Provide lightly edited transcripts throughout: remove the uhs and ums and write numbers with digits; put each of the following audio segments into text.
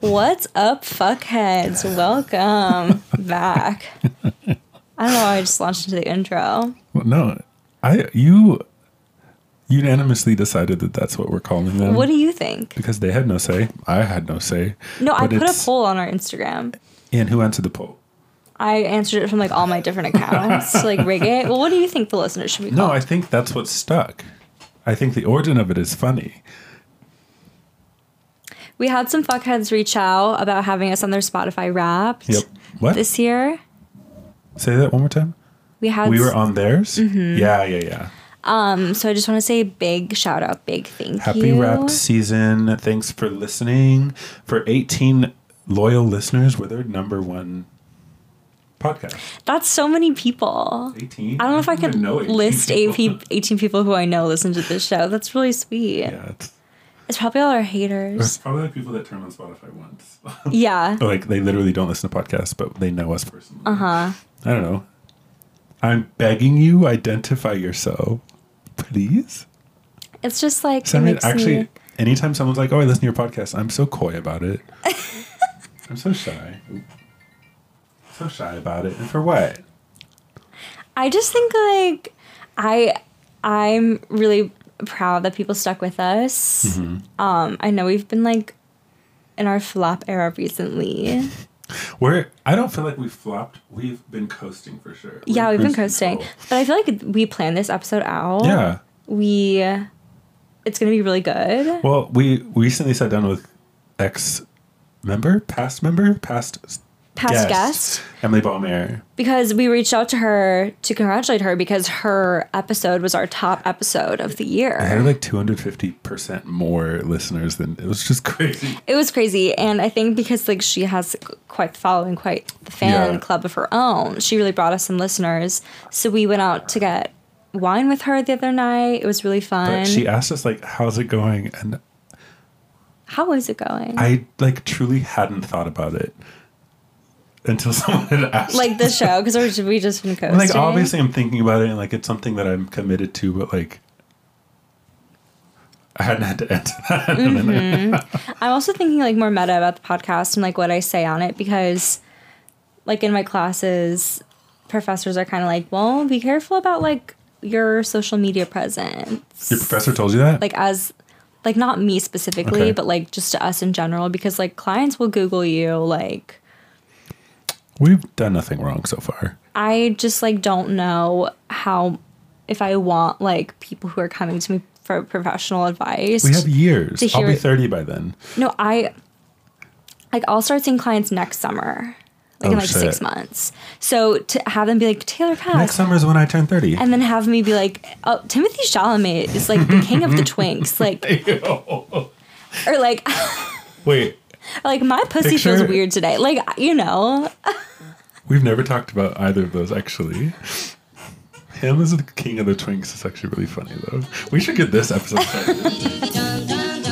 What's up, fuckheads? Welcome back. I don't know why I just launched into the intro. Well, no, you unanimously decided that that's what we're calling them. What do you think? Because they had no say. I had no say. No, I put a poll on our Instagram. And who answered the poll? I answered it from like all my different accounts, like Reggae. Well, what do you think the listeners should be called? No, I think that's what stuck. I think the origin of it is funny. We had some fuckheads reach out about having us on their Spotify Wrapped. Yep. What? This year. Say that one more time. We were on theirs? Mm-hmm. Yeah. So I just want to say big shout out, big thank you. Happy Wrapped season. Thanks for listening. For 18 loyal listeners, we're their number one podcast. That's so many people. 18? I don't know if I could list 18 people who I know listen to this show. That's really sweet. Yeah. It's probably all our haters. It's probably like people that turn on Spotify once. Yeah. Like they literally don't listen to podcasts, but they know us personally. Uh-huh. I don't know. I'm begging you, identify yourself, please. It's just like Actually, anytime someone's like, "Oh, I listen to your podcast," I'm so coy about it. I'm so shy. So shy about it. And for what? I just think like I'm really proud that people stuck with us. Mm-hmm. I know we've been like in our flop era recently. I don't feel like we've flopped. We've been coasting for sure. Yeah, we've been coasting. But I feel like we planned this episode out. Yeah. It's going to be really good. Well, we recently sat down with past guest, Emily Ballmer. Because we reached out to her to congratulate her because her episode was our top episode of the year. It had like 250% more listeners than it was just crazy. It was crazy. And I think because like she has quite the following, quite the fan club of her own, she really brought us some listeners. So we went out to get wine with her the other night. It was really fun. But she asked us like, how's it going? And how is it going? I like truly hadn't thought about it until someone had asked. Like the show, because we just been coasting. Like obviously I'm thinking about it and like it's something that I'm committed to, but like I hadn't had to answer that. Mm-hmm. I'm also thinking like more meta about the podcast and like what I say on it, because like in my classes, professors are kind of like, well, be careful about like your social media presence. Your professor told you that? Like not me specifically, okay. But like just to us in general, because like clients will Google you. Like we've done nothing wrong so far. I just like don't know if I want like people who are coming to me for professional advice. We have years. I'll be 30 by then. No, I'll start seeing clients next summer. Like in like 6 months. So to have them be like, Taylor Pass. Next summer is when I turn 30. And then have me be like, oh, Timothy Chalamet is like the king of the twinks. Like, or like, wait. Like my pussy feels weird today. Like, you know. We've never talked about either of those actually. Him as the king of the twinks is actually really funny though. We should get this episode started.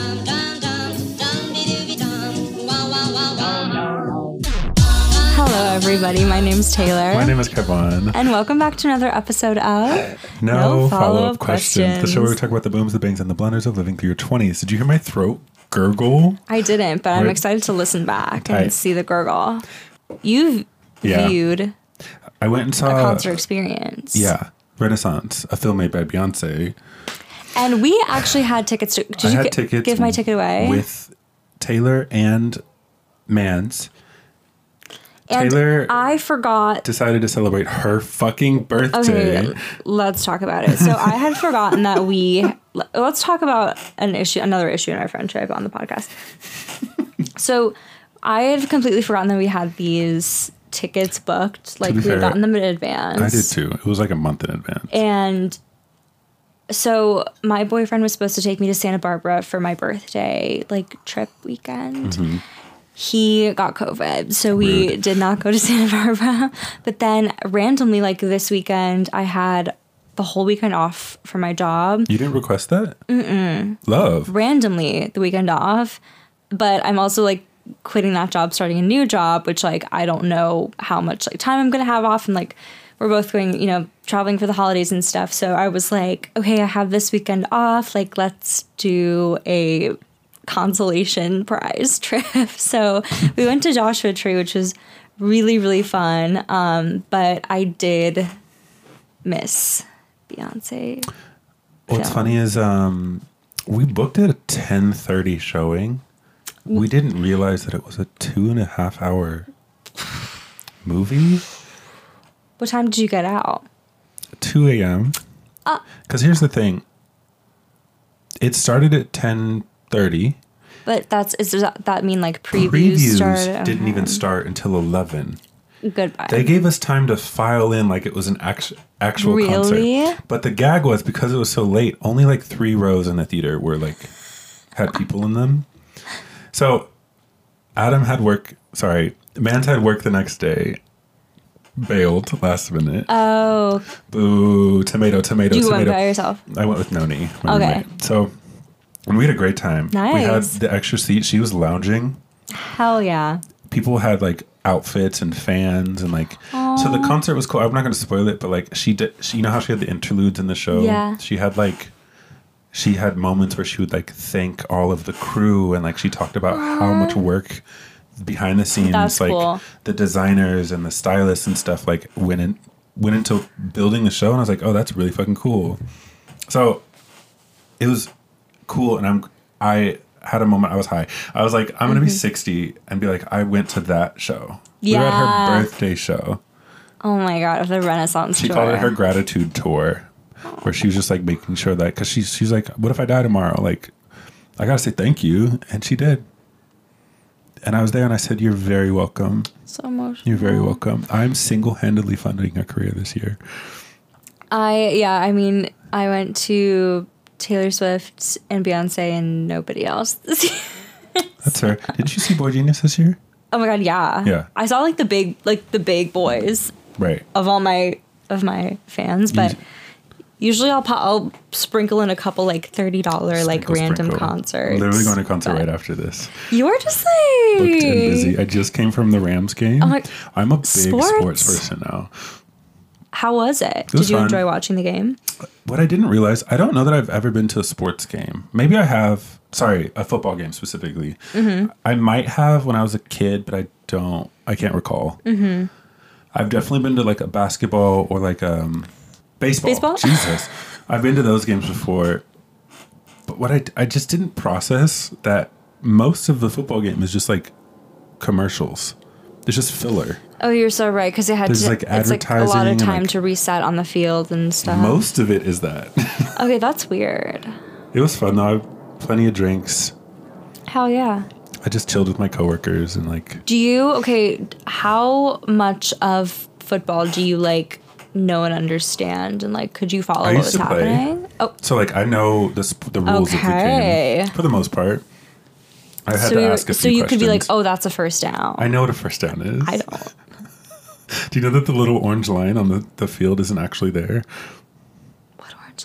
Hello, everybody. My name's Taylor. My name is Kevin. And welcome back to another episode of No Follow-Up Questions. The show where we talk about the booms, the bangs, and the blunders of living through your 20s. Did you hear my throat gurgle? I didn't, but I'm excited to listen back and see the gurgle. You've viewed I went and saw a concert experience. Yeah. Renaissance, a film made by Beyonce. And we actually had tickets to... Did you give my ticket away? With Taylor and Mans. And Taylor, I forgot, decided to celebrate her fucking birthday. Okay, let's talk about it. So I had forgotten that let's talk about another issue in our friendship on the podcast. So I had completely forgotten that we had these tickets booked. Like we had gotten them in advance. I did too. It was like a month in advance. And so my boyfriend was supposed to take me to Santa Barbara for my birthday, like trip weekend. Mm-hmm. He got COVID, so we did not go to Santa Barbara. But then randomly, like this weekend, I had the whole weekend off for my job. You didn't request that? Mm-mm. Love. Randomly, the weekend off. But I'm also like quitting that job, starting a new job, which like I don't know how much like time I'm going to have off. And like we're both going, you know, traveling for the holidays and stuff. So I was like, okay, I have this weekend off. Like let's do a consolation prize trip. So we went to Joshua Tree, which was really, really fun. But I did miss Beyonce. What's funny is we booked it at 10:30 showing. We didn't realize that it was a 2.5 hour movie. What time did you get out? 2 a.m. Because here's the thing. It started at 10:30. But does that mean like previews started? Didn't even start until 11. Goodbye. They gave us time to file in like it was an actual concert. But the gag was, because it was so late, only like 3 rows in the theater were like had people in them. So Mans had work the next day. Bailed last minute. Oh. Boo. Tomato. You went by yourself? I went with Noni. Okay. So, and we had a great time. Nice. We had the extra seat. She was lounging. Hell yeah. People had like outfits and fans and like. Aww. So the concert was cool. I'm not going to spoil it, but like she you know how she had the interludes in the show? Yeah. She had moments where she would like thank all of the crew, and like she talked about how much work behind the scenes, that's like cool. The designers and the stylists and stuff like went into building the show, and I was like, oh, that's really fucking cool. So it was cool, and I had a moment. I was high. I was like, I'm gonna be 60 and be like, I went to that show. Yeah. We were at her birthday show. Oh my god, the Renaissance tour. She called it her gratitude tour, where she was just like making sure that, because she's like, what if I die tomorrow? Like, I gotta say thank you, and she did. And I was there and I said, you're very welcome. So emotional. You're very welcome. I'm single-handedly funding her career this year. I went to Taylor Swift and Beyonce and nobody else this year. That's her. Did you see Boy Genius this year? Oh my god, yeah. Yeah. I saw like the big boys. Right. Of my fans, but usually I'll sprinkle in a couple like $30 like random concerts. Literally going to concert right after this. You are just like booked and busy. I just came from the Rams game. I'm a big sports person now. How was it? Did you enjoy watching the game? What I didn't realize, I don't know that I've ever been to a sports game. Maybe I have. Sorry, a football game specifically. Mm-hmm. I might have when I was a kid, but I can't recall. Mm-hmm. I've definitely been to like a basketball or like baseball. Jesus. I've been to those games before. But what I just didn't process that most of the football game is just like commercials. It's just filler. Oh, you're so right, because it's like a lot of time to reset on the field and stuff. Most of it is that. Okay, that's weird. It was fun though. I had plenty of drinks. Hell yeah. I just chilled with my coworkers and like. How much of football do you like know and understand, and like could you follow what was happening? Oh, so like I know the rules of the game for the most part. I had to ask a few questions. So you could be like, oh, that's a first down. I know what a first down is. I don't. Do you know that the little orange line on the field isn't actually there? What orange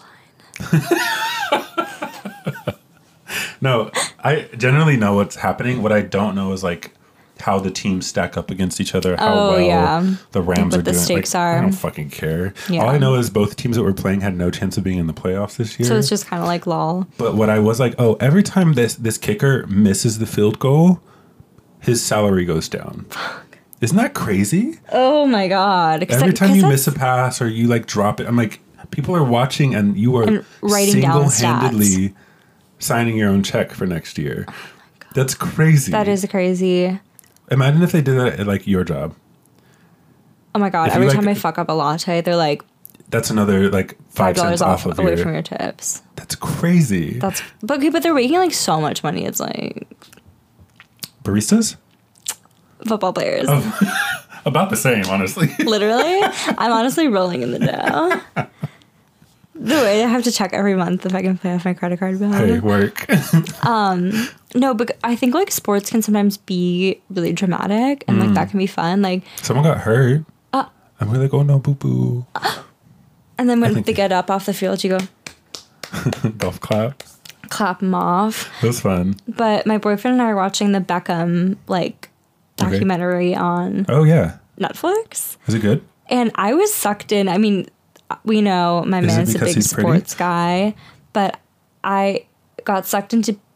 line? No, I generally know what's happening. What I don't know is like how the teams stack up against each other, how the Rams are doing. The stakes are. I don't fucking care. Yeah. All I know is both teams that were playing had no chance of being in the playoffs this year. So it's just kind of like lol. But what I was like, oh, every time this kicker misses the field goal, his salary goes down. Fuck. Isn't that crazy? Oh my god. Every time you miss a pass or you like drop it, I'm like, people are watching and you are single-handedly signing your own check for next year. Oh that's crazy. That is crazy. Imagine if they did that at like your job. Oh my god! Every time I fuck up a latte, they're like, "That's another like $5 off of away from your tips." That's crazy. But they're making like so much money. It's like baristas, football players. Oh, about the same, honestly. Literally, I'm honestly rolling in the dough. The way I have to check every month if I can pay off my credit card bill. Hey, work. No, but I think like sports can sometimes be really dramatic and like that can be fun. Like someone got hurt. And we're like, oh no, boo boo. And then when they get up off the field, you go golf clap. Clap them off. It was fun. But my boyfriend and I are watching the Beckham like documentary on Netflix. Is it good? And I was sucked in. I mean, we know my man's a big sports guy, but I got sucked into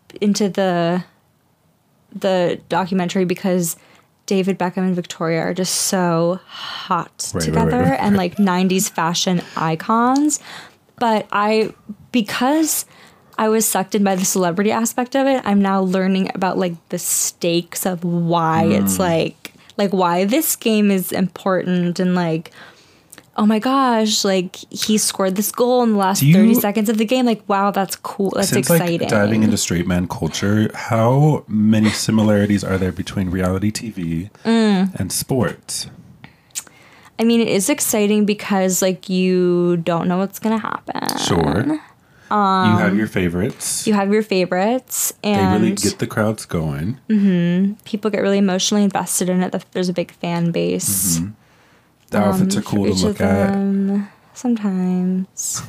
into the documentary because David Beckham and Victoria are just so hot together and like 90s fashion icons. But because I was sucked in by the celebrity aspect of it, I'm now learning about like the stakes of why it's like why this game is important and like, oh my gosh, like he scored this goal in the last 30 seconds of the game. Like, wow, that's cool. That's exciting. Like diving into straight man culture, how many similarities are there between reality TV and sports? I mean, it is exciting because like you don't know what's going to happen. Sure. You have your favorites. And they really get the crowds going. Mm-hmm. People get really emotionally invested in it. There's a big fan base. Mm-hmm. The outfits are cool to look at. Sometimes.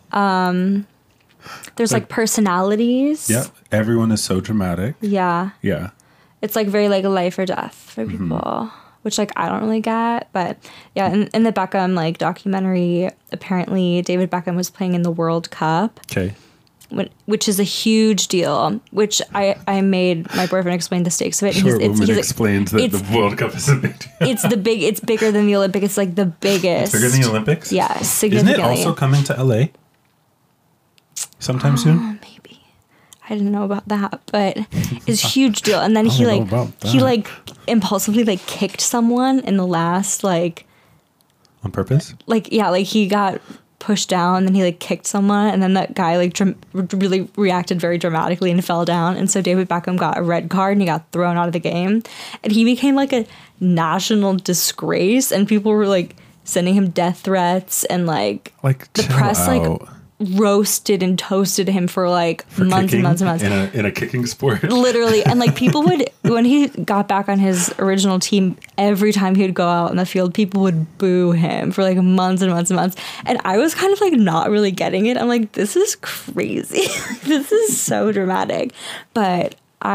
There's like personalities. Yeah. Everyone is so dramatic. Yeah. Yeah. It's like very like a life or death for people, which like I don't really get. But yeah, in the Beckham like documentary, apparently David Beckham was playing in the World Cup. Okay. Which is a huge deal, which I made my boyfriend explain the stakes of it. Short woman explains that the World Cup is a big deal. It's bigger than the Olympics. It's like the biggest. It's bigger than the Olympics? Yeah, significantly. Isn't it also coming to LA sometime soon? Maybe. I didn't know about that, but it's a huge deal. And then he impulsively like kicked someone in the last like. On purpose? Like, yeah, like he got pushed down and then he like kicked someone and then that guy like really reacted very dramatically and fell down, and so David Beckham got a red card and he got thrown out of the game and he became like a national disgrace and people were like sending him death threats and like the press like roasted and toasted him for months and months and months in a kicking sport. Literally. And like people would, when he got back on his original team, every time he would go out in the field, people would boo him for like months and months and months. And I was kind of like not really getting it. I'm like, this is crazy. This is so dramatic. But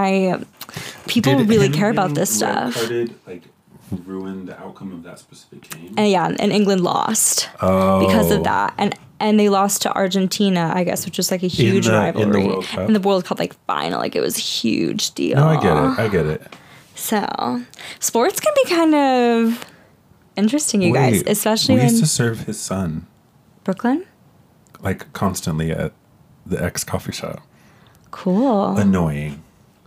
people really care about this stuff. Ruin the outcome of that specific game. And England lost because of that. And they lost to Argentina, I guess, which was like a huge rivalry. In the World Cup, like final, like it was a huge deal. No, I get it. So, sports can be kind of interesting, you guys, especially when... We used to serve his son. Brooklyn? Like constantly at the X coffee shop. Cool. Annoying.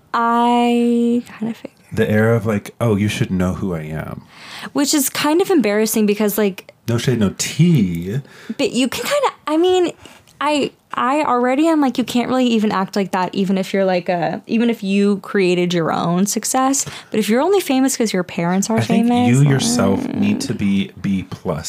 I kind of figured. The era of like, oh, you should know who I am. Which is kind of embarrassing because like... No shade, no tea. But you can kind of... I mean, I already am like, you can't really even act like that even if you're like even if you created your own success. But if you're only famous because your parents are famous... I think you yourself need to be B+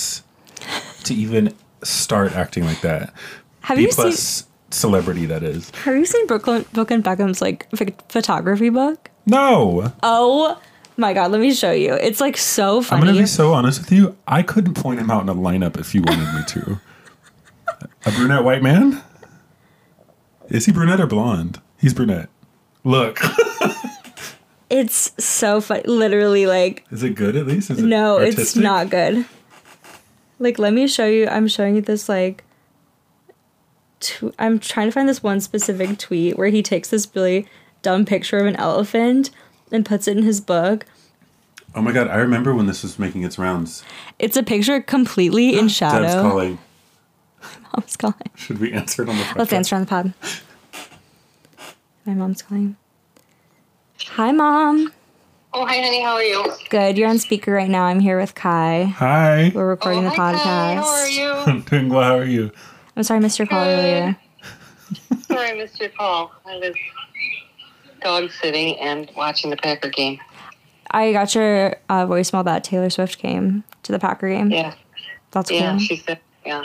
to even start acting like that. Have you seen... celebrity, that is. Have you seen Brooklyn Beckham's like photography book? No. Oh my God, let me show you. It's like so funny. I'm going to be so honest with you. I couldn't point him out in a lineup if you wanted me to. A brunette white man? Is he brunette or blonde? He's brunette. Look. It's so funny. Literally like... Is it good at least? Is it no, artistic? It's not good. Like, let me show you. I'm showing you this like... I'm trying to find this one specific tweet where he takes this really dumb picture of an elephant and puts it in his book. Oh my God, I remember when this was making its rounds. It's a picture completely in shadow. Dad's calling. My mom's calling. Should we answer it on the podcast? Let's answer on the pod. My mom's calling. Hi, Mom. Oh, hi, honey. How are you? Good. You're on speaker right now. I'm here with Kai. Hi. We're recording the podcast. Kai. How are you? I'm doing well. How are you? I'm sorry I missed your call earlier. Sorry I missed your call. I was dog sitting and watching the Packer game. I got your voicemail that Taylor Swift came to the Packer game. Yeah. That's cool. Yeah, she said, yeah.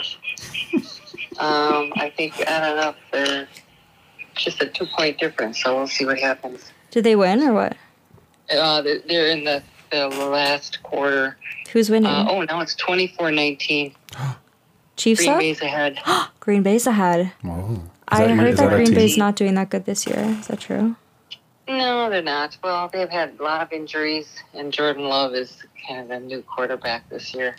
I think, I don't know, they're just a 2-point difference, so we'll see what happens. Did they win or what? They're in the last quarter. Who's winning? Now it's 24-19. Chiefs Green up? Bay's ahead. Green Bay's ahead. Whoa. I heard that Green Bay's not doing that good this year. Is that true? No, they're not. Well, they've had a lot of injuries, and Jordan Love is kind of the new quarterback this year.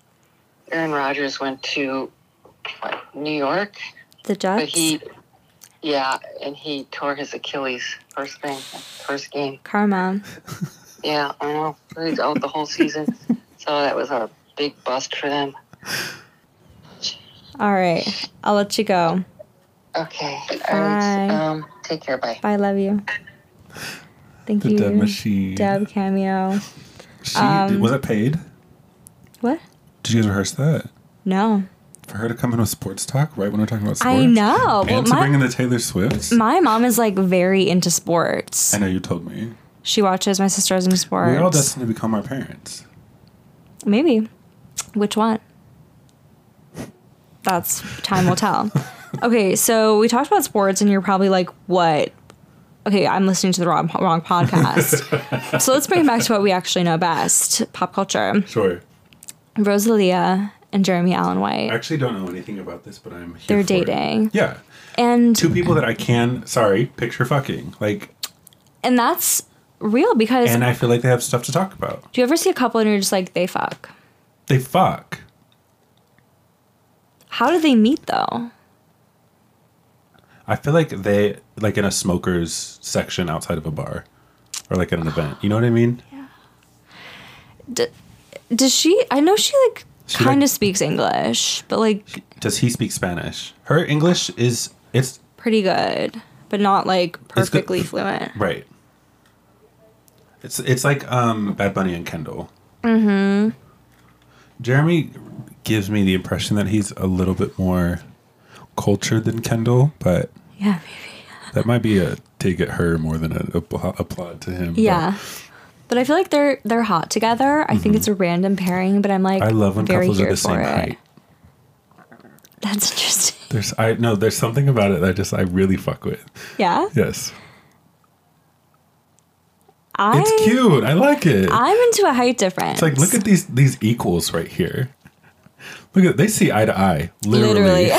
Aaron Rodgers went to New York. The Jets? But Yeah, and he tore his Achilles first game. Karma. Yeah, I know. He's out the whole season. So that was a big bust for them. All right. I'll let you go. Okay. Bye. All right. Take care. Bye. Bye. Love you. Thank The you. Deb Machine. Deb cameo. Was it paid? What? Did you guys rehearse that? No. For her to come in with sports talk right when we're talking about sports? I know. And to bring in the Taylor Swifts? My mom is like very into sports. I know you told me. She watches my sisters in sports. We're all destined to become our parents. Maybe. Which one? That's time will tell. Okay, so we talked about sports, and you're probably like, "What?" Okay, I'm listening to the wrong podcast. So let's bring it back to what we actually know best: pop culture. Sure. Rosalia and Jeremy Allen White. I actually don't know anything about this, but I'm here They're for it. dating. Yeah. And Two people that I can, picture fucking. Like, and that's real because and I feel like they have stuff to talk about. do you ever see a couple and you're just like, they fuck? They fuck. How do they meet though? I feel like they, like in a smoker's section outside of a bar. Or like at an event. You know what I mean? Does she? I know she like She, kind of like- speaks English, but like Does he speak Spanish? Her English is, it's, pretty good, but not like good. perfectly fluent. right. It's like Bad Bunny and Kendall. Mm-hmm. Jeremy gives me the impression that he's a little bit more cultured than Kendall, but Yeah, maybe. that might be a dig at her more than an applaud to him. Yeah. But I feel like they're hot together. I think it's a random pairing, but I'm like, I love when very couples are here the same for it. height. That's interesting. There's something about it that I really fuck with. Yeah. Yes. It's cute. I like it. I'm into a height difference. It's like, look at these equals right here. Look at, they see eye to eye. Literally.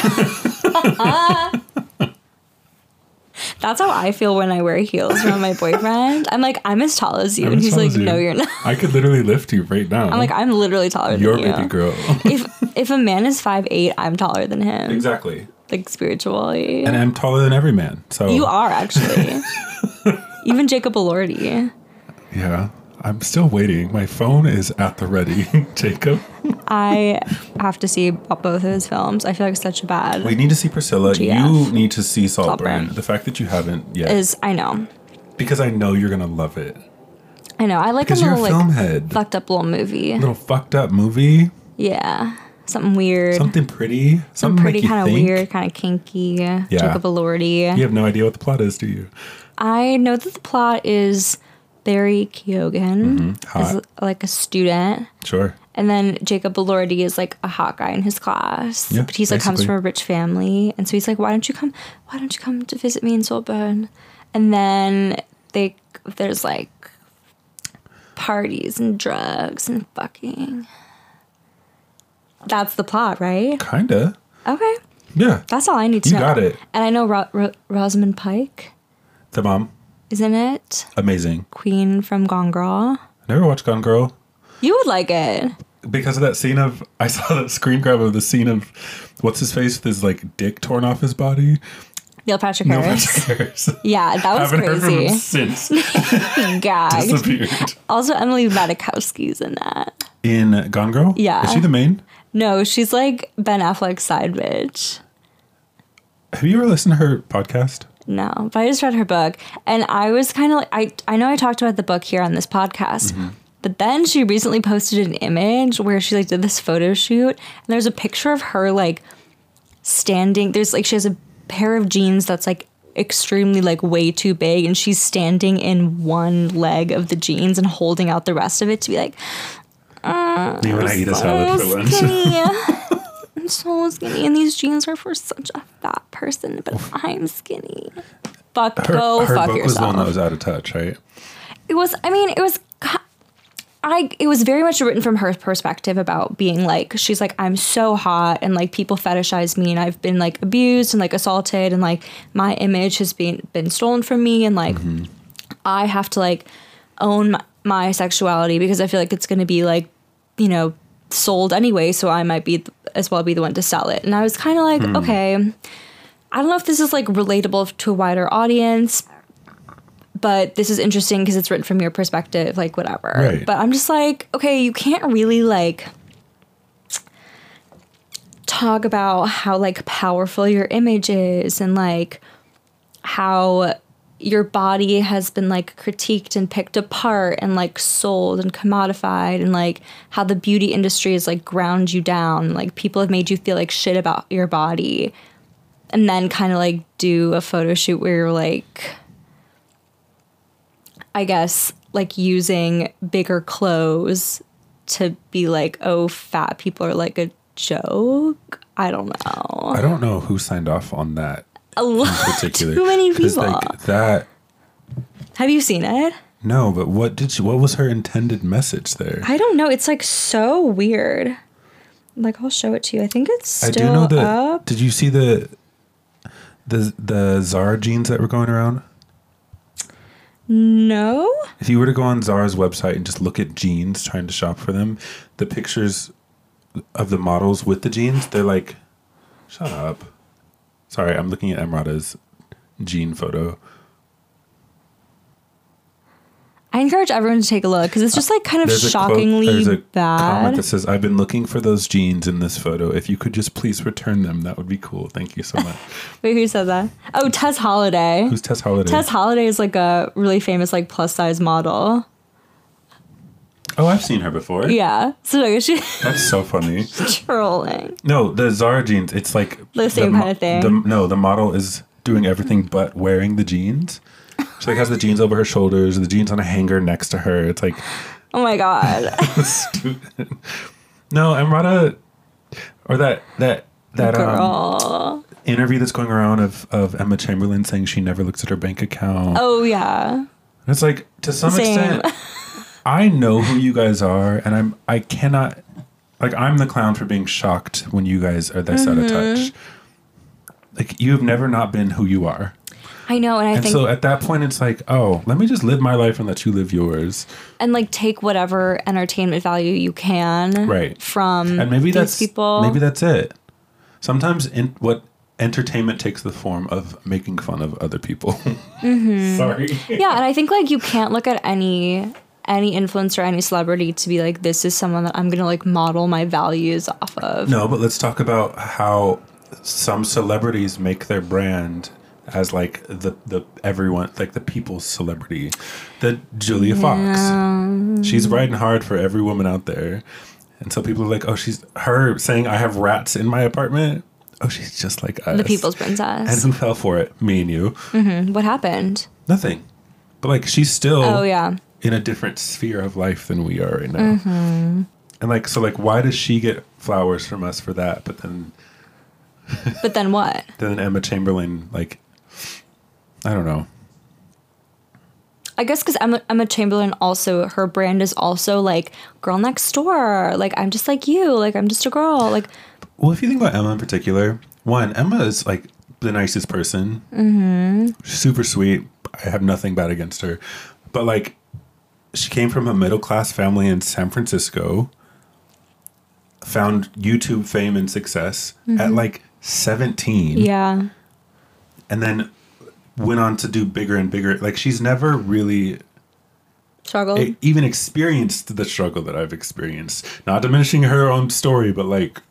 That's how I feel when I wear heels around my boyfriend. I'm like, I'm as tall as you. I'm And as he's tall like, as you. no, you're not. I could literally lift you right now. I'm like, I'm literally taller your than you. baby girl. If a man is 5'8", I'm taller than him. Exactly. Like spiritually. And I'm taller than every man. So You are actually. Even Jacob Elordi. Yeah. I'm still waiting. My phone is at the ready, Jacob. I have to see both of his films. I feel like such a bad We need to see Priscilla. GF. You need to see Saltburn. Saltburn. The fact that you haven't yet. I know. Because I know you're going to love it. I know. I like a Because you're little a film like head. fucked up little movie. Little fucked up movie. Yeah. Something weird. Something pretty. Something pretty, make you kind of think. weird, kind of kinky. Jacob Elordi. You have no idea what the plot is, do you? I know that the plot is Barry Keoghan Hot. is like a student. Sure. And then Jacob Elordi is like a hot guy in his class. Yeah, But he's like comes basically. from a rich family. And so he's like, why don't you come to visit me in Saltburn? And then there's like parties and drugs and fucking. That's the plot, right? Kinda. Okay. Yeah. That's all I need to You know. got it. And I know Rosamund Pike The mom. is in it. Amazing. Queen from Gone Girl. Never watched Gone Girl. You would like it. Because of that scene of, I saw that screen grab of the scene of, what's his face with his like dick torn off his body. Neil Patrick Neil Harris. Patrick Harris. Yeah, that was Haven't heard from him crazy. since Gagged. disappeared. Also, Emily Ratajkowski's in that. In Gone Girl? Yeah. Is she the main? No, she's like Ben Affleck's side bitch. Have you ever listened to her podcast? No, but I just read her book, and I was kind of like, I know I talked about the book here on this podcast, but then she recently posted an image where she like did this photo shoot, and there's a picture of her like standing. There's like she has a pair of jeans that's like extremely like way too big, and she's standing in one leg of the jeans and holding out the rest of it to be like, You and I eat a salad for lunch. skinny. I'm so skinny, and these jeans are for such a fat person, but I'm skinny. Fuck, go Her fuck book was the one that yourself. was out of touch, right? It was. I mean, it was. It was very much written from her perspective about being like, she's like, I'm so hot, and like people fetishize me, and I've been like abused and like assaulted, and like my image has been stolen from me, and like I have to like own my sexuality because I feel like it's going to be like, you know, sold anyway, so I might be as well be the one to sell it. And I was kind of like, okay, I don't know if this is like relatable to a wider audience, but this is interesting because it's written from your perspective, like whatever. Right. But I'm just like, okay, you can't really like talk about how like powerful your image is and like how your body has been like critiqued and picked apart and like sold and commodified, and like how the beauty industry has like ground you down. Like people have made you feel like shit about your body, and then kind of like do a photo shoot where you're like, I guess, like using bigger clothes to be like, oh, fat people are like a joke. I don't know. I don't know who signed off on that. A lot. Particular. Too many 'Cause, people. like, that. Have you seen it? No, but what was her intended message there? I don't know. It's like so weird. Like I'll show it to you. I think it's still I do know that. up. Did you see the Zara jeans that were going around? No. If you were to go on Zara's website and just look at jeans, trying to shop for them, the pictures of the models with the jeans, they're like, shut up. Sorry, I'm looking at Emrata's jean photo. I encourage everyone to take a look because it's just like kind of There's shockingly a comment bad. that says, I've been looking for those jeans in this photo. If you could just please return them, that would be cool. Thank you so much. Wait, who said that? Oh, Tess Holiday. Who's Tess Holiday? Tess Holiday is like a really famous like plus size model. Oh, I've seen her before. Yeah. So like she That's so funny. trolling. No, the Zara jeans, it's like The same kind of thing. The model is doing everything but wearing the jeans. She like has the jeans over her shoulders, the jeans on a hanger next to her. It's like Oh my god. stupid. No, Emrata, or that Girl. interview that's going around of Emma Chamberlain saying she never looks at her bank account. Oh yeah. It's like, to some Same. extent, I know who you guys are, and I cannot, like, I'm the clown for being shocked when you guys are this out of touch. Like, you have never not been who you are. I know, and I And think so at that point, it's like, oh, let me just live my life and let you live yours. and like take whatever entertainment value you can Right. from And maybe these that's people. maybe that's it. Sometimes what entertainment takes the form of making fun of other people. Sorry. Yeah, and I think like you can't look at any influencer, any celebrity to be like, this is someone that I'm gonna like model my values off of. No, but let's talk about how some celebrities make their brand as like the everyone, like the people's celebrity. The Julia Fox. She's riding hard for every woman out there. And so people are like, oh, she's her saying I have rats in my apartment. Oh, she's just like us. The people's And princess. who fell for it? Me and you. What happened? Nothing. But like she's still Oh yeah. in a different sphere of life than we are right now. And like, so like, why does she get flowers from us for that? But Then what? then Emma Chamberlain, like, I don't know. I guess because Emma Chamberlain also, her brand is also like girl next door. Like I'm just like you. Like I'm just a girl. Like Well, if you think about Emma in particular, one, Emma is like the nicest person. She's super sweet. I have nothing bad against her. But like, she came from a middle class family in San Francisco, found YouTube fame and success at like 17. yeah. And then went on to do bigger and bigger. Like, she's never really Struggled. even experienced the struggle that I've experienced. Not diminishing her own story, but like,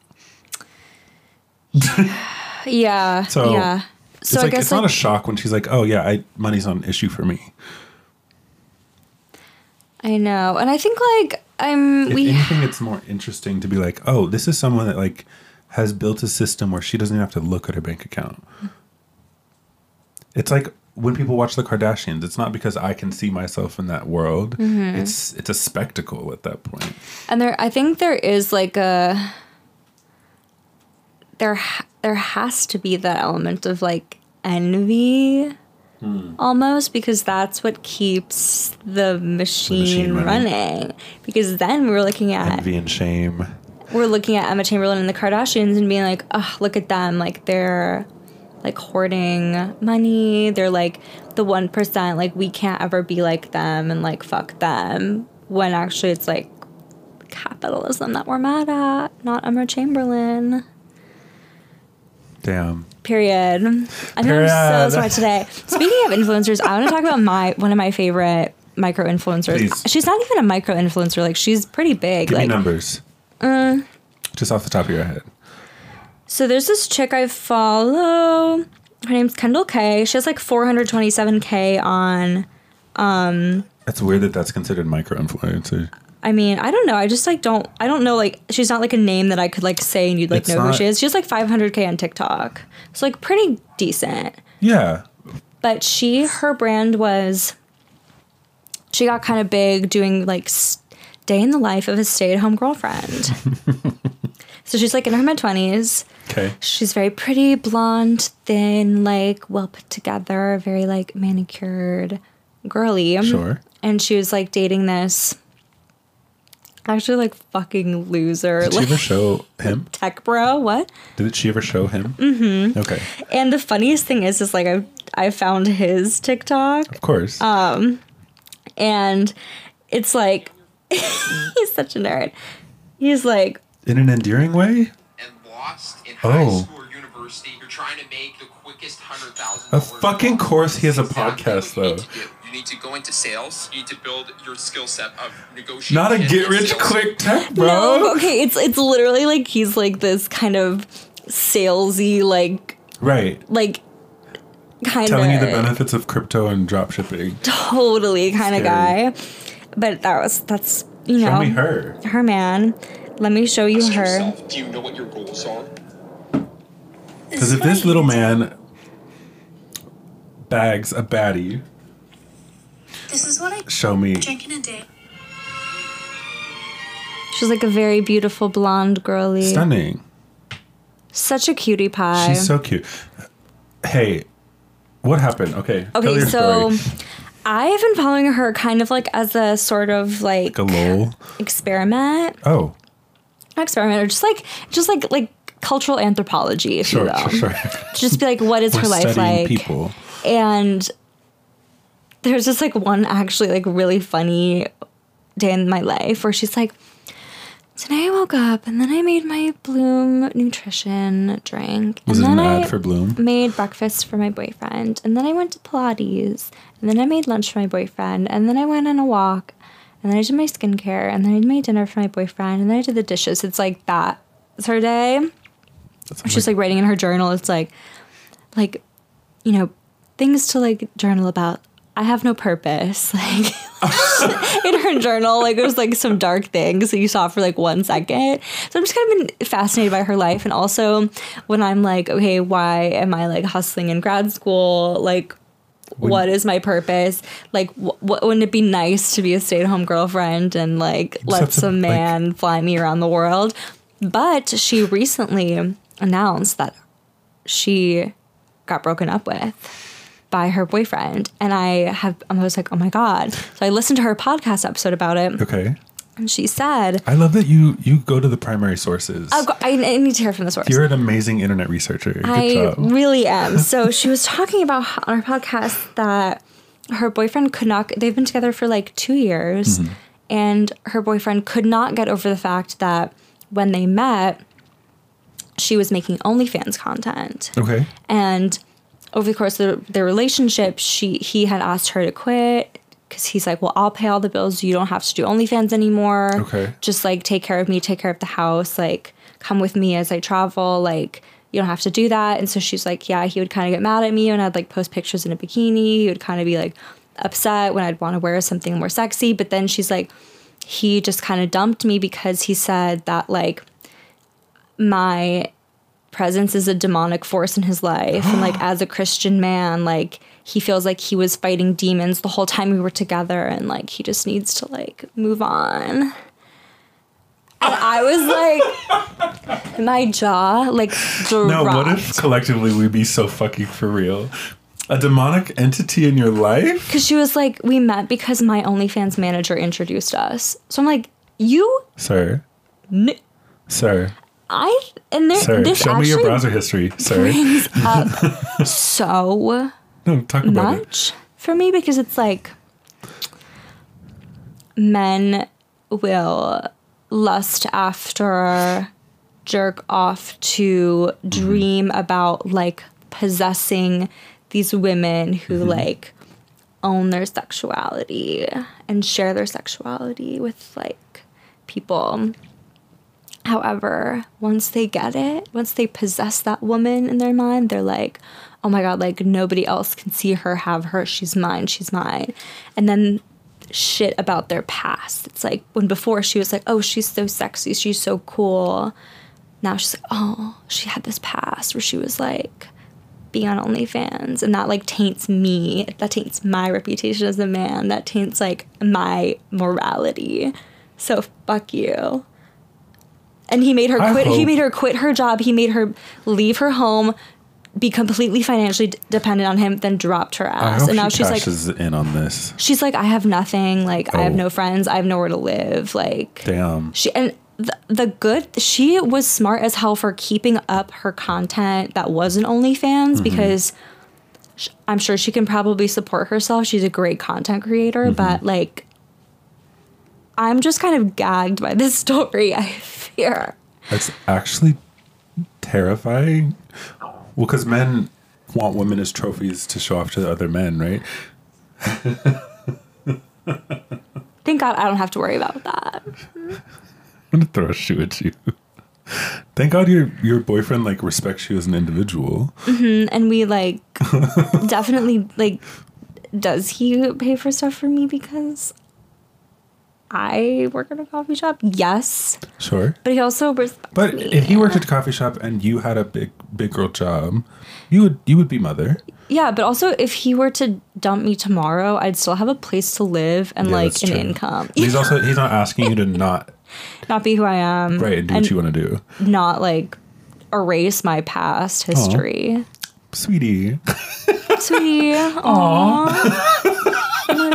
Yeah. so yeah. it's So I like, guess it's not like, a shock when she's like, oh yeah, money's not an issue for me. I know, and I think like If anything, it's more interesting to be like, oh, this is someone that like has built a system where she doesn't even have to look at her bank account. It's like when people watch the Kardashians, it's not because I can see myself in that world. It's a spectacle at that point. And I think there is like a there has to be that element of like envy almost, because that's what keeps the machine running. Because then we're looking at Envy and shame. Emma Chamberlain and the Kardashians and being like, oh, look at them, like they're like hoarding money, they're like the 1%, like we can't ever be like them and like fuck them, when actually it's like capitalism that we're mad at, not Emma Chamberlain. Damn. Period. I know I'm so smart today. Speaking of influencers, I want to talk about one of my favorite micro influencers. Please. She's not even a micro influencer. Like, she's pretty big. Give like me numbers. Just off the top of your head. So there's this chick I follow. Her name's Kendall K. She has like 427K on. It's weird that that's considered micro influencer. I mean, I don't know. I just like I don't know. Like, she's not like a name that I could like say and you'd like know who she is. She has like 500K on TikTok. It's like pretty decent. Yeah. But her brand was, she got kind of big doing like day in the life of a stay-at-home girlfriend. So she's like in her mid-20s. Okay. She's very pretty, blonde, thin, like well put together, very like manicured, girly. Sure. And she was like dating this actually like fucking loser. Did she like, ever show him? tech bro? What? Did she ever show him? Mm-hmm. Okay. And the funniest thing is like I found his TikTok. Of course. And it's like he's such a nerd. He's like, in an endearing way? And lost in high school or university. You're trying to make the quickest $100,000. Of fucking course he has a podcast, though. You need to go into sales. You need to build your skill set of negotiation. Not a get rich quick tech, bro. no, okay, it's literally like he's like this kind of salesy like Right. kind of Telling you the benefits of crypto and drop shipping. totally kind of guy. But that's you know, Show me her. Her man. Let me show you Ask her. yourself, do you know what your goals are? Because if this little man bags a baddie, This is what I show me. drink in a day. She's like a very beautiful blonde girly. Stunning. Such a cutie pie. She's so cute. Hey, what happened? Okay. tell Okay, your so story. I've been following her kind of like as a sort of like A lol. experiment. Oh, Not experiment, or just like cultural anthropology, if you sure, will. sure. Just be like, what is We're her life studying like? people. And there's just like one actually like really funny day in my life where she's like, today I woke up and then I made my Bloom nutrition drink. Was and it then an I ad for Bloom? made breakfast for my boyfriend. And then I went to Pilates. And then I made lunch for my boyfriend. And then I went on a walk. And then I did my skincare. And then I made dinner for my boyfriend. And then I did the dishes. It's like that. It's her day. She's like writing in her journal. It's like, you know, things to like journal about. I have no purpose. Like in her journal, like it was like some dark things that you saw for like 1 second. So I'm just kind of been fascinated by her life. And also when I'm like, okay, why am I like hustling in grad school? Like, what is my purpose? Like, wouldn't it be nice to be a stay-at-home girlfriend and like let some man fly me around the world? But she recently announced that she got broken up with by her boyfriend. And I was like, oh my God. So I listened to her podcast episode about it. Okay. And she said, I love that you go to the primary sources. I need to hear from the source. You're an amazing internet researcher. Good I job. really am. So she was talking about on her podcast that her boyfriend they've been together for like 2 years. Mm-hmm. And her boyfriend could not get over the fact that when they met, she was making OnlyFans content. Okay. And over the course of their relationship, he had asked her to quit because he's like, well, I'll pay all the bills. You don't have to do OnlyFans anymore. Okay. Just like take care of me, take care of the house. Like come with me as I travel. Like you don't have to do that. And so she's like, yeah, he would kind of get mad at me when I'd like post pictures in a bikini. He would kind of be like upset when I'd want to wear something more sexy. But then she's like, he just kind of dumped me because he said that like my presence is a demonic force in his life. And like as a Christian man, like he feels like he was fighting demons the whole time we were together and like he just needs to like move on. And I was like, my jaw like dropped. Now, what if collectively we'd be so fucking for real? A demonic entity in your life? Because she was like, we met because my OnlyFans manager introduced us. So I'm like, you? Sir. Sir. Sir, this show me your actually browser history, sir. brings up so No, talk about it. much for me because it's like men will lust after jerk off to dream about like possessing these women who like own their sexuality and share their sexuality with like people. However, once they get it, once they possess that woman in their mind, they're like, oh my God, like nobody else can see her, have her, she's mine, she's mine. And then shit about their past. It's like when before she was like, oh, she's so sexy, she's so cool. Now she's like, oh, she had this past where she was like being on OnlyFans, and that like taints me. That taints my reputation as a man. That taints like my morality. So fuck you. And he made her quit. He made her quit her job. He made her leave her home, be completely financially dependent on him, then dropped her ass. And now she's like, in on this. She's like, I have nothing. Like, I have no friends. I have nowhere to live. Like, damn. She was smart as hell for keeping up her content that wasn't OnlyFans because I'm sure she can probably support herself. She's a great content creator, but like, I'm just kind of gagged by this story. I fear. It's actually terrifying. Well, because men want women as trophies to show off to other men, right? Thank God I don't have to worry about that. I'm gonna throw a shoe at you. Thank God your boyfriend like respects you as an individual. And we like definitely like, does he pay for stuff for me because I work at a coffee shop? Yes. Sure. But he also respects But me. if he worked at a coffee shop and you had a big girl job, you would be mother. Yeah, but also if he were to dump me tomorrow, I'd still have a place to live and like an income. He's not asking you to not be who I am. Right, and do what you want to do. Not like erase my past history. Aww. Sweetie. Sweetie. Aww. Oh my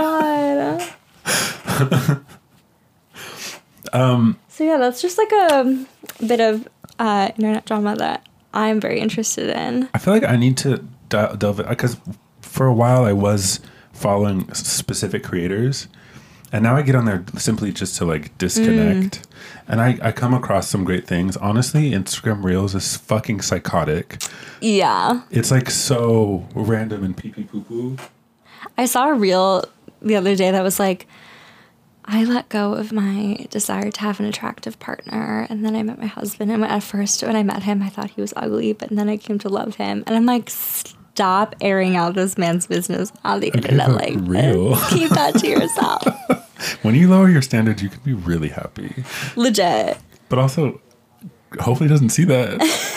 God. So yeah, that's just like a bit of internet drama that I'm very interested in. I feel like I need to delve in, because for a while I was following specific creators, and now I get on there simply just to like disconnect. And I come across some great things. Honestly, Instagram Reels is fucking psychotic. Yeah. It's like so random and pee-pee poo-poo. I saw a reel the other day that was like, I let go of my desire to have an attractive partner, and then I met my husband, and at first when I met him I thought he was ugly, but then I came to love him. And I'm like, stop airing out this man's business on the internet like real. This. Keep that to yourself. When you lower your standards, you can be really happy. Legit. But also, hopefully he doesn't see that.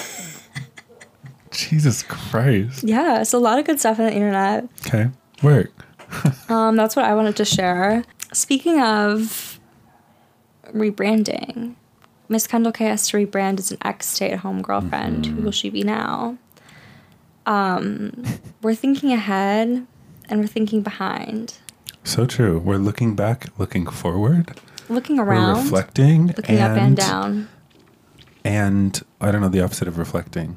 Jesus Christ. Yeah, it's a lot of good stuff on the internet. Okay, work. That's what I wanted to share. Speaking of rebranding, Miss Kendall K has to rebrand as an ex-stay-at-home girlfriend. Who will she be now? We're thinking ahead and we're thinking behind. So true. We're looking back, looking forward. Looking around. We're reflecting. Looking up and down. And I don't know the opposite of reflecting.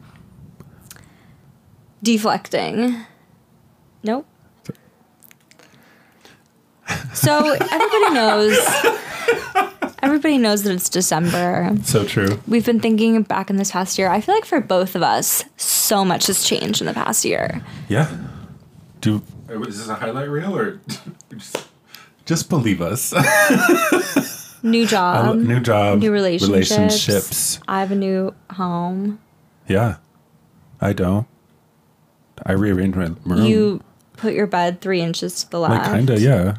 Deflecting. Nope. So everybody knows that it's December. So true. We've been thinking back in this past year. I feel like for both of us, so much has changed in the past year. Yeah. Is this a highlight reel or just believe us? New job. New relationships. I have a new home. Yeah. I don't. I rearranged my room. You put your bed 3 inches to the left. Like, kinda, yeah.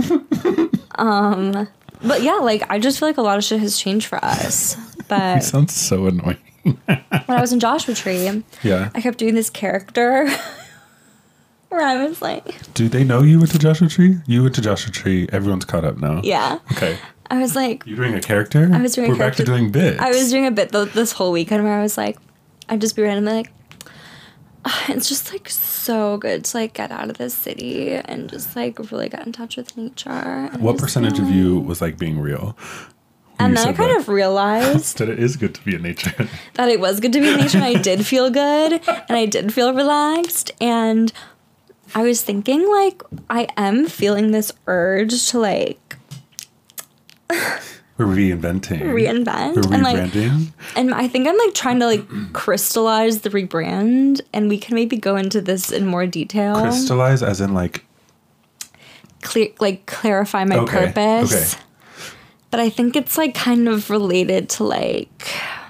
But yeah, like, I just feel like a lot of shit has changed for us. But it sounds so annoying. When I was in Joshua Tree, yeah, I kept doing this character where I was like, do they know you went to Joshua Tree? You went to Joshua Tree. Everyone's caught up now. Yeah. Okay. I was like, you're doing a character? I was doing We're a character. back to doing bits. I was doing a bit this whole weekend where I was like, I'd just be randomly like, it's just like so good to like get out of this city and just like really get in touch with nature. And what percentage of you was like being real? And then I kind of realized that it is good to be in nature. That it was good to be in nature, and I did feel good, and I did feel relaxed, and I was thinking like I am feeling this urge to like We're reinventing. reinvent. We're And like, rebranding. and I think I'm like trying to like crystallize the rebrand, and we can maybe go into this in more detail. Crystallize as in like... Clarify my Okay, purpose. okay. But I think it's like kind of related to like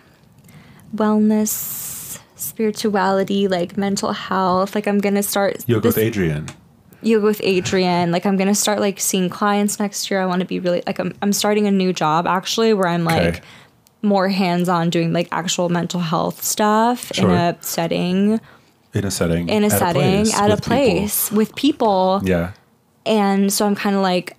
wellness, spirituality, like mental health. Like I'm gonna start Yoga with Adrian. yoga with Adrian. Like I'm gonna start like seeing clients next year. I want to be really like I'm starting a new job actually where I'm like Okay. more hands-on doing like actual mental health stuff Sure. in a setting In a setting. at a with place with people. people. Yeah. And so I'm kind of like,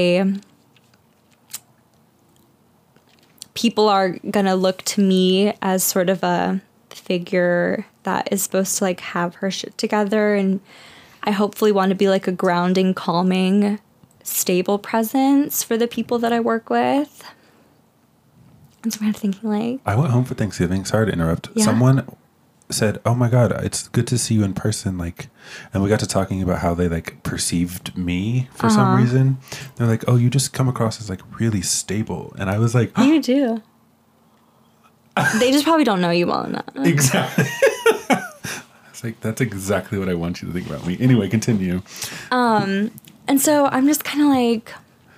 people are going to look to me as sort of a figure that is supposed to like have her shit together. And I hopefully want to be like a grounding, calming, stable presence for the people that I work with. And so I'm kind of thinking like, I went home for Thanksgiving. Sorry to interrupt. Yeah. Someone said, "Oh my God, it's good to see you in person." Like, and we got to talking about how they like perceived me for some reason. They're like, "Oh, you just come across as like really stable," and I was like, you do. They just probably don't know you well enough. "Exactly." It's like that's exactly what I want you to think about me. Anyway, continue. And so I'm just kind of like,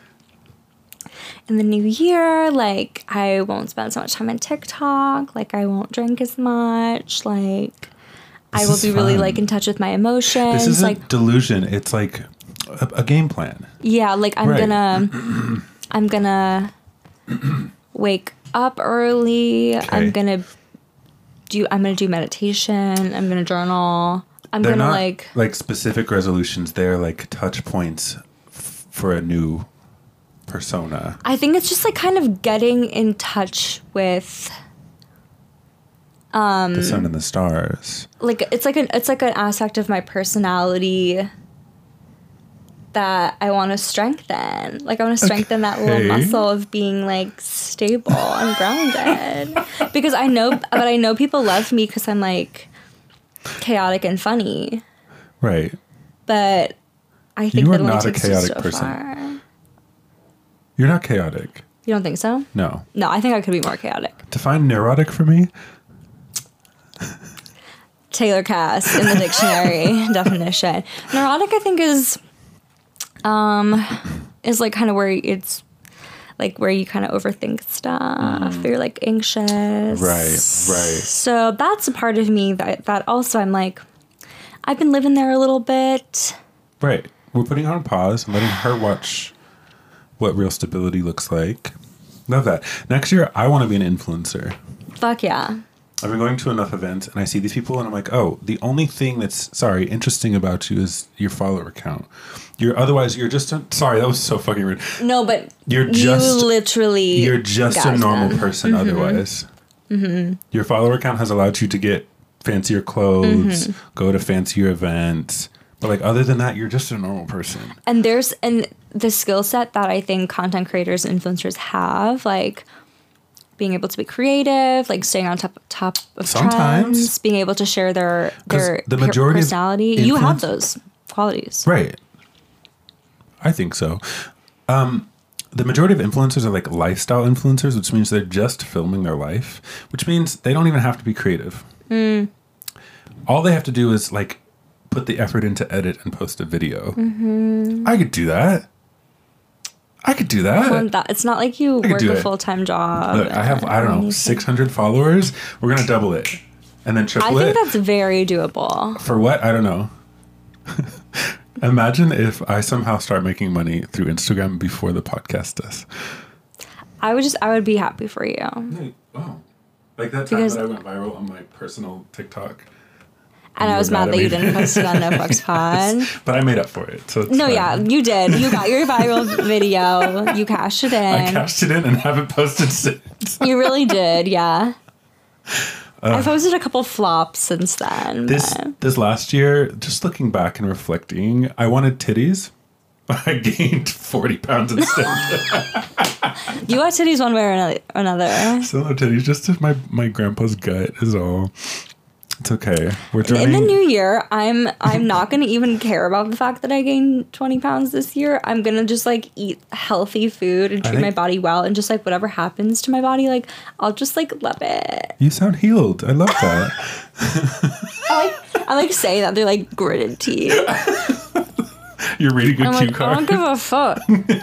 in the new year, like, I won't spend so much time on TikTok. Like, I won't drink as much. Like, I This will is be really, fun. like, in touch with my emotions. This isn't like, delusion. It's like a game plan. yeah, like, I'm Right. gonna wake up early. Okay. I'm gonna do meditation. I'm gonna journal. I'm They're gonna, not like specific resolutions. They're like touch points for a new persona. I think it's just, like, kind of getting in touch with... The sun and the stars. like it's like an aspect of my personality that I want to strengthen. Like I want to strengthen that little Okay. muscle of being like stable and grounded. Because I know people love me because I'm like chaotic and funny. Right. But I think You are that only not a takes you chaotic so person. far. You're not chaotic. You don't think so? No. No, I think I could be more chaotic. Define neurotic for me. Taylor Cass in the dictionary definition. Neurotic, I think, is like kind of where it's like where you kind of overthink stuff. You're like anxious. Right. So that's a part of me that also I'm like, I've been living there a little bit. Right. We're putting her on pause and letting her watch what real stability looks like. Love that. Next year, I want to be an influencer. Fuck yeah. I've been going to enough events and I see these people and I'm like, oh, the only thing that's, interesting about you is your follower count. You're just sorry, that was so fucking rude. No, but You're you just literally a got normal them. person otherwise. Your follower count has allowed you to get fancier clothes, go to fancier events. But like other than that, you're just a normal person. And the skill set that I think content creators and influencers have, like being able to be creative, like staying on top of Sometimes. trends, being able to share their the majority of personality. You have influence- those qualities. Right. I think so. The majority of influencers are like lifestyle influencers, which means they're just filming their life, which means they don't even have to be creative. All they have to do is like put the effort into edit and post a video. I could do that. It's not like you could work do a it. full-time job. Look, I have, or I don't know, anything. 600 followers. We're going to double it and then triple I it. think that's very doable. For what? I don't know. Imagine if I somehow start making money through Instagram before the podcast does. I would be happy for you. Oh. Like that time Because- that I went viral on my personal TikTok. And I was mad that you didn't post it on No Fucks Pod. But I made up for it. So it's No, fine. yeah, you did. You got your viral video. You cashed it in. I cashed it in and haven't posted since. You really did, yeah. I posted a couple flops since then. but- This last year, just looking back and reflecting, I wanted titties. I gained 40 pounds instead. You got titties one way or another. Still no titties, just my grandpa's gut is all. It's okay. We're In joining. the new year, I'm not gonna even care about the fact that I gained 20 pounds this year. I'm gonna just like eat healthy food and treat my think- body well, and just like whatever happens to my body, like I'll just like love it. You sound healed. I love that. I like saying that they're like gritted teeth. You're reading a I'm cue like, I card. don't give a fuck.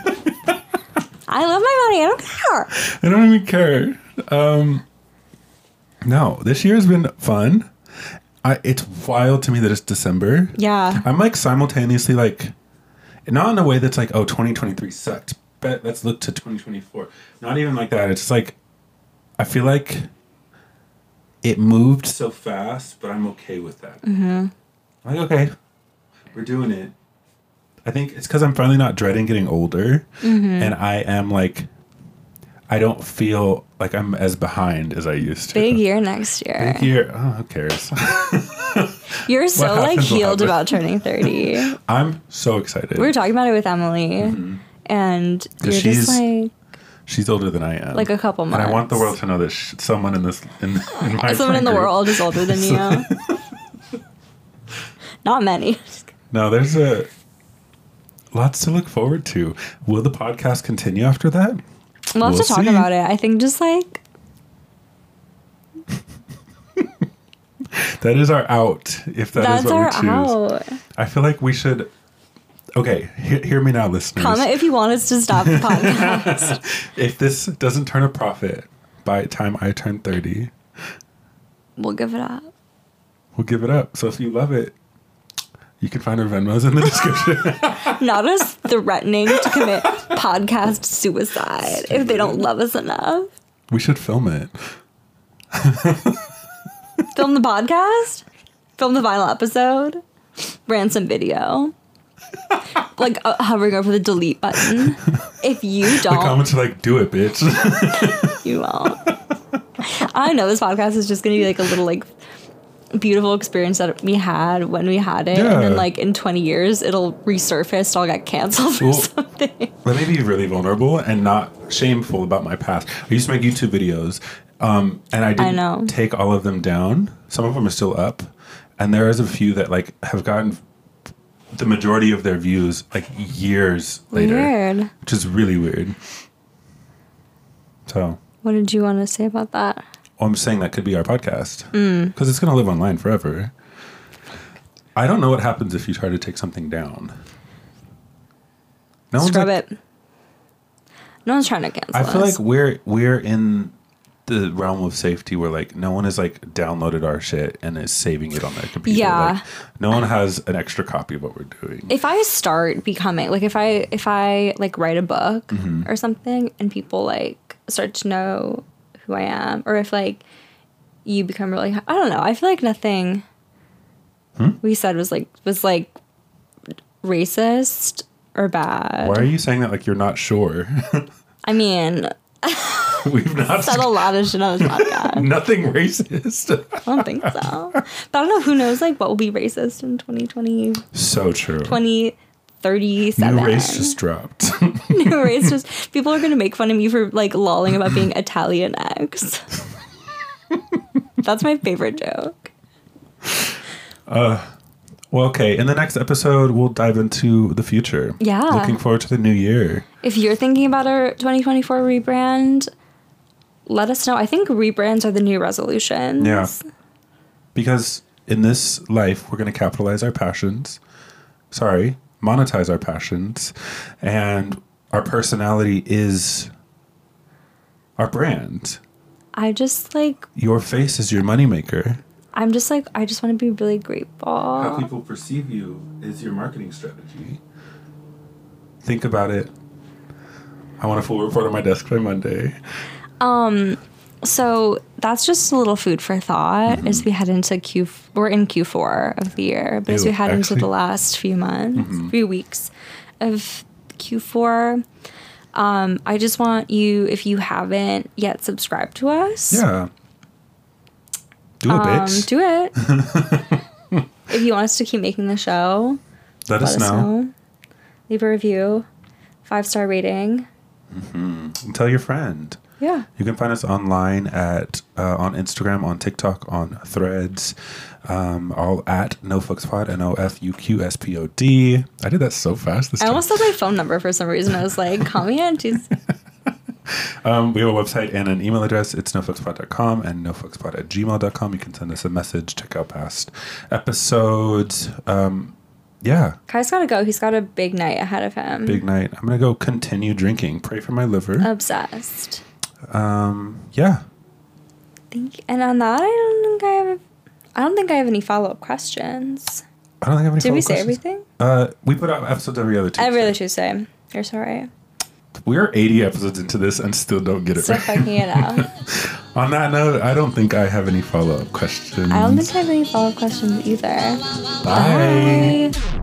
I love my body. I don't care. I don't even care. No, this year has been fun. It's wild to me that it's December. Yeah. I'm like simultaneously like, not in a way that's like, oh, 2023 sucked, but let's look to 2024. Not even like that. It's just like, I feel like it moved so fast, but I'm okay with that. Mm-hmm. I'm like, okay, we're doing it. I think it's because I'm finally not dreading getting older. Mm-hmm. And I am like, I don't feel like I'm as behind as I used to. Big year next year. Big year. Oh, who cares? You're so What like happens will healed happen. about turning 30. I'm so excited. We were talking about it with Emily, and you're she's just like She's older than I am. a couple months. And I want the world to know that someone in my Someone in the friend group- world is older than you. Not many. No, there's lots to look forward to. Will the podcast continue after that? We'll have We'll to talk see. about it. I think just like That is our out. If that is that's what our we choose. out. I feel like we should. Okay, hear me now, listeners. Comment if you want us to stop the podcast. If this doesn't turn a profit by the time I turn 30, We'll give it up. we'll give it up. So if you love it, you can find our Venmos in the description. Not us threatening to commit podcast suicide if they don't love us enough. We should film it. Film the podcast. Film the final episode. Ransom video. Like hovering over the delete button. If you The don't, comments are like, do it, bitch. you won't. I know this podcast is just going to be like a little like beautiful experience that we had when we had it. Yeah. And then like in 20 years, it'll resurface. I'll get canceled for Well, something. Let me be really vulnerable and not shameful about my past. I used to make YouTube videos, and I didn't know. take all of them down. Some of them are still up, and there is a few that like have gotten the majority of their views like years later, Weird. which is really weird. So What did you want to say about that? I'm saying that could be our podcast because it's going to live online forever. I don't know what happens if you try to take something down. No one's Scrub like, it. No one's trying to cancel I feel us. like we're in the realm of safety where like no one has like downloaded our shit and is saving it on their computer. Yeah. Like, no one has an extra copy of what we're doing. If I start becoming like if I like write a book Mm-hmm. or something and people like start to know who I am, or if like you become really, I don't know, I feel like nothing we said was like racist or bad. Why are you saying that like you're not sure? I mean, We've not said a lot of shit on this podcast. nothing racist. I don't think so. But I don't know, who knows like what will be racist in 2020, So true. 2037. New race just dropped. New race just, people are gonna make fun of me for like lolling about being Italian X. That's my favorite joke. Well, okay. In the next episode, we'll dive into the future. Yeah. Looking forward to the new year. If you're thinking about our 2024 rebrand, let us know. I think rebrands are the new resolutions. Yeah. Because in this life, we're going to capitalize our passions. Monetize our passions. And our personality is our brand. I just like, Your face is your moneymaker. I'm just like, I just want to be really grateful. How people perceive you is your marketing strategy. Think about it. I want a full report on my desk by Monday. So that's just a little food for thought Mm-hmm. as we head into we're in Q4 of the year, but as Ew, we head into actually- the last few months, few weeks of Q4, I just want you, if you haven't yet subscribed to us, Yeah. Do it, bitch. do it. If you want us to keep making the show, Let us know. Leave a review, 5-star rating. And tell your friend. Yeah. You can find us online at on Instagram, on TikTok, on Threads, all at NoFucksPod, NoFuQSPOD. I did that so fast this I time. almost said my phone number for some reason. I was like, call me on Tuesday. We have a website and an email address. It's nofuckspod.com and nofuckspod@gmail.com. You can send us a message, check out past episodes. Yeah. Kai's got to go. He's got a big night ahead of him. Big night. I'm going to go continue drinking. Pray for my liver. Obsessed. Yeah. And on that, I don't think I have any follow-up questions. I don't think I have any Did we say questions. everything? We put out episodes every other Tuesday. Every other Tuesday. You're so right. We're 80 episodes into this and still don't get it Still right. fucking it up. On that note, I don't think I have any follow-up questions. I don't think I have any follow-up questions either. Bye. Bye.